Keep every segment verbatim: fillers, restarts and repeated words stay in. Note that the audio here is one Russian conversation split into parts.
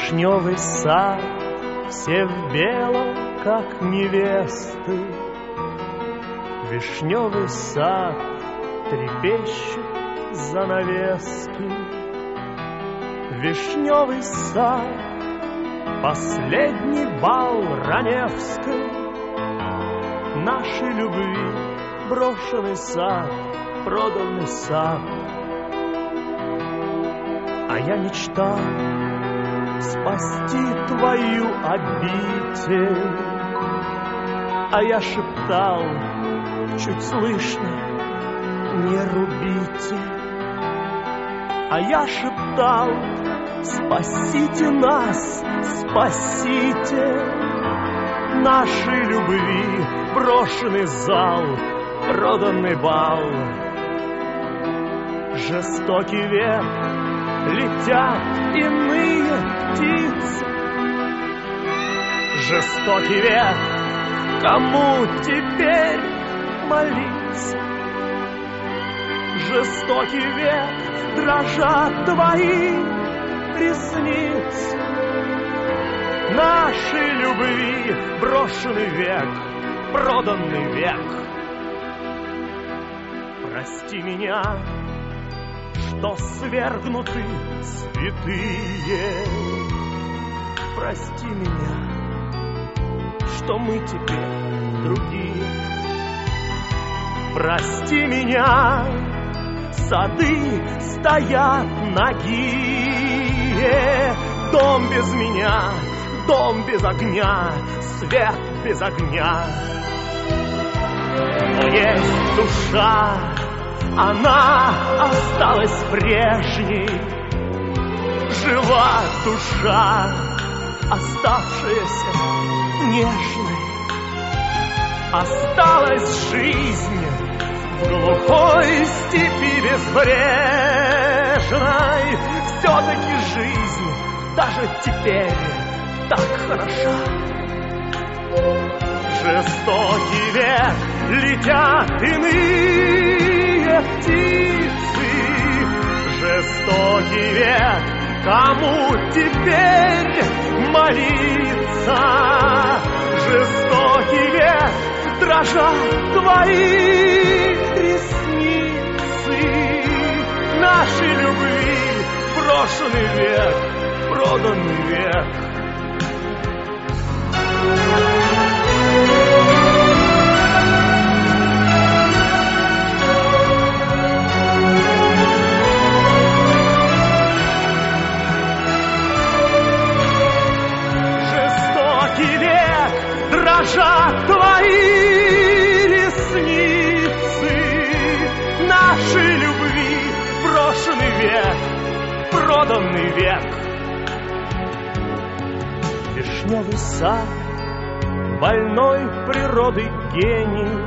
Вишневый сад, все в белом, как невесты. Вишневый сад, трепещут занавески. Вишневый сад, последний бал Раневской. Нашей любви брошенный сад, проданный сад. А я мечтал спасти твою обитель, а я шептал, чуть слышно, не рубите. А я шептал, спасите нас, спасите. Нашей любви брошенный зал, проданный бал. Жестокий век, летят иные птицы. Жестокий век, кому теперь молиться? Жестокий век, дрожат твои ресницы. Нашей любви брошенный век, проданный век. Прости меня, что свергнуты святые. Прости меня, что мы теперь другие. Прости меня, сады стоят нагие. Дом без меня, дом без огня, свет без огня. Но есть душа, она осталась прежней. Жива душа, оставшаяся нежной. Осталась жизнь в глухой степи безбрежной. Все-таки жизнь даже теперь так хороша. Жестокий век, летят иные птицы. Жестокий век, кому теперь молиться? Жестокий век, дрожат твои ресницы. Нашей любви брошенный век, проданный век. Жестокий век, дрожат твои ресницы. Нашей любви брошенный век, проданный век. Вишневый сад, больной природой гений.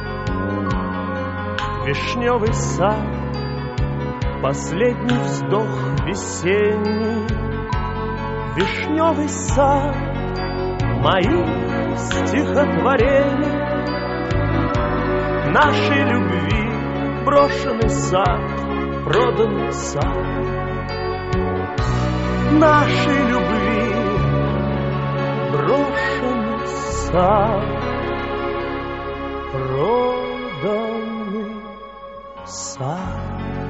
Вишневый сад, последний вздох весенний. Вишневый сад, мои стихотворения. Нашей любви брошенный сад, проданный сад. Нашей любви брошенный сад, проданный сад.